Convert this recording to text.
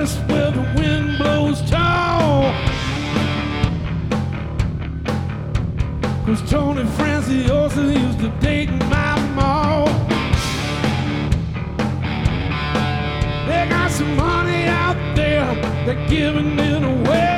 west where the wind blows tall. 'Cause Tony Franciosa used to date my mom. They got some money out there, they're giving it away.